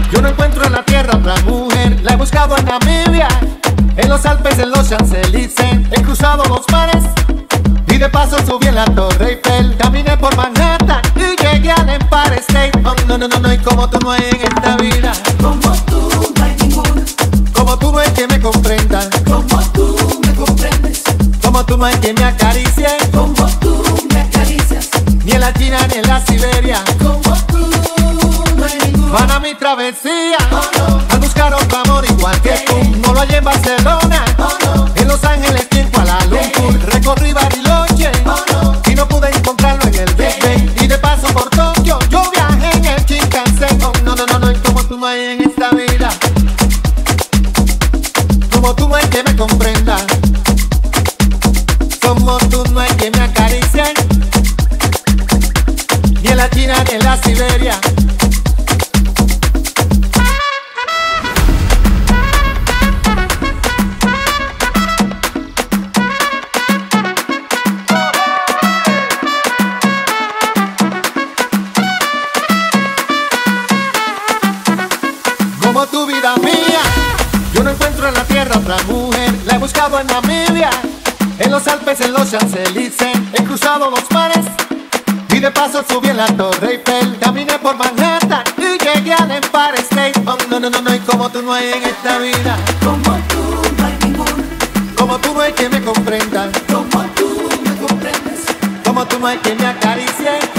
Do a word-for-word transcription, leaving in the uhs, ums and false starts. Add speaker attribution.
Speaker 1: Yo no encuentro en la tierra otra mujer. La he buscado en Namibia, en los Alpes, en los Champs-Élysées. He cruzado los mares y de paso subí en la Torre Eiffel. Caminé por Manhattan y llegué al Empire State. Oh, no, no, no, no, y como tú no hay en esta vida.
Speaker 2: Como tú no hay ninguno.
Speaker 1: Como tú no hay que me comprenda.
Speaker 2: Como tú me comprendes.
Speaker 1: Como tú no hay que me acaricie.
Speaker 2: Como tú me acaricias.
Speaker 1: Ni en la China ni en la Siberia.
Speaker 2: Como tú no hay ninguno.
Speaker 1: Van a mi travesía,
Speaker 2: Oh, no.
Speaker 1: a buscar otro amor igual que tú. No lo hallé en Barcelona,
Speaker 2: Oh, no.
Speaker 1: en Los Ángeles ni en Kuala Lumpur. Recorrí Bariloche
Speaker 2: Oh, no.
Speaker 1: y no pude encontrarlo en el Big Ben. Y de paso por Tokio yo viajé en el Shinkansen. Oh, no, no, no, no, y como tú no hay en esta vida. Como tú no hay que me comprenda. Como tú no hay que me acaricie. Ni en la China ni en la Siberia. Como tu vida mía, yo no encuentro en la tierra otra mujer. La he buscado en Namibia, en los Alpes, en los Champs-Élysées. He cruzado los mares y de paso subí en la Torre Eiffel. Caminé por Manhattan y llegué al Empire State. Oh, no, no, no, no, y como tú no hay en esta vida.
Speaker 2: Como tú no hay ninguno.
Speaker 1: Como tú no hay que me comprenda.
Speaker 2: Como tú me comprendes.
Speaker 1: Como tú no hay que me acaricie.